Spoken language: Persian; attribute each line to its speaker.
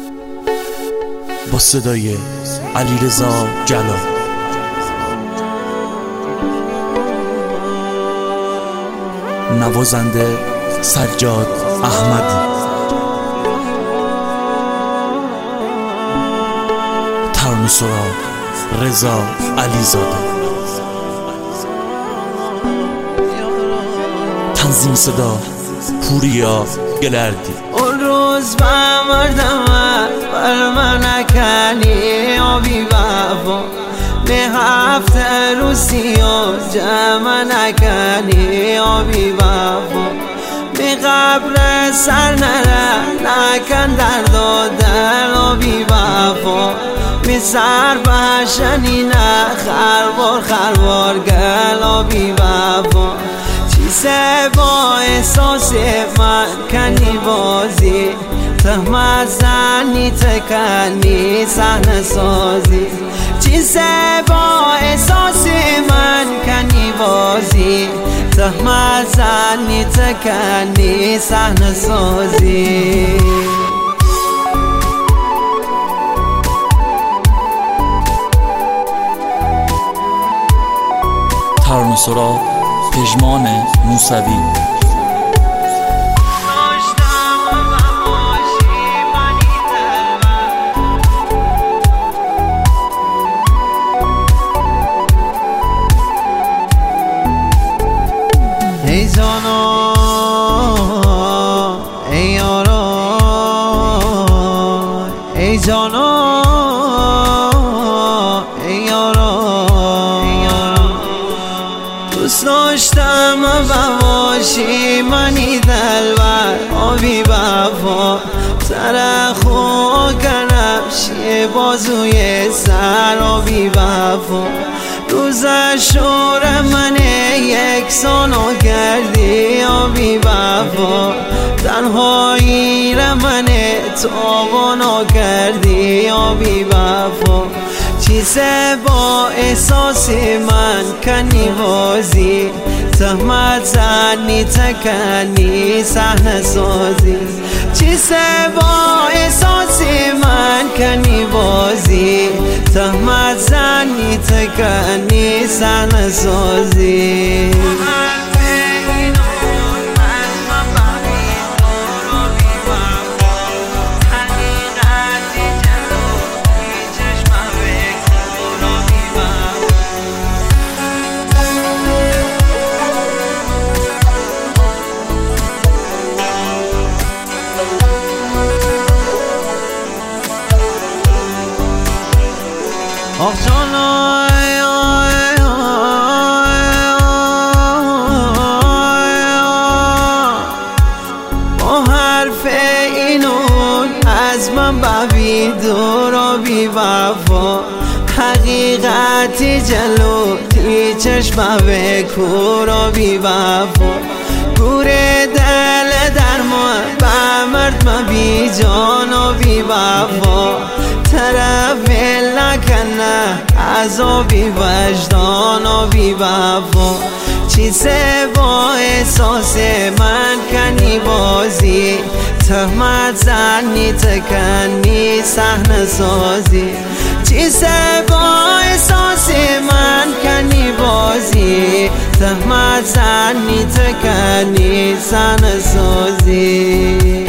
Speaker 1: با صدای علیرضا جلال. نوازنده سجاد احمدی. ترانه سرا رضا علیزاده. تنظیم صدا پوریا گلردی.
Speaker 2: اون روز بمردم بر من نکنی آبی وفا، به هفته روزی و جمع نکنی آبی وفا، به قبر سر نره نکن درد و دل آبی وفا، به سر بشنی نه خربار خربار گل آبی وفا، چیزه با احساس من کنی بازی، تهمت زنی تکنی صحنه سازی، چیزه با احساس من کنی بازی، تهمت زنی تکنی صحنه سازی.
Speaker 1: ترانه سرا پژمان موسوی.
Speaker 2: ای جانا ای یارا ای جانا ای یارا، دوست داشتم باشی منی دلبر آبی وفا، سر خو کنفشی بازوی سر آبی وفا، روز شور من یک سالو کردی آبی وفا، تنهایی را من تابانو کردی آبی وفا، چیزه با احساس من کنی بازی، تهمت زنی تکنی صحنه سازی، چیزه با احساس من کنی بازی، تهمت زنی تکنی صحنه سازی. آخ جانا با حرف اینون از من ببی دور آبی وفا، حقیقتی جلوی چشم بکور آبی وفا، گور دل درمان بمرد مبی جان آبی وفا، طرف لکنه عذابی وجدان آبی وفا، چیزه با احساس من کنی بازی، تهمت زنی تکنی صحنه سازی، چیزه با احساس من کنی بازی، تهمت زنی تکنی صحنه سازی.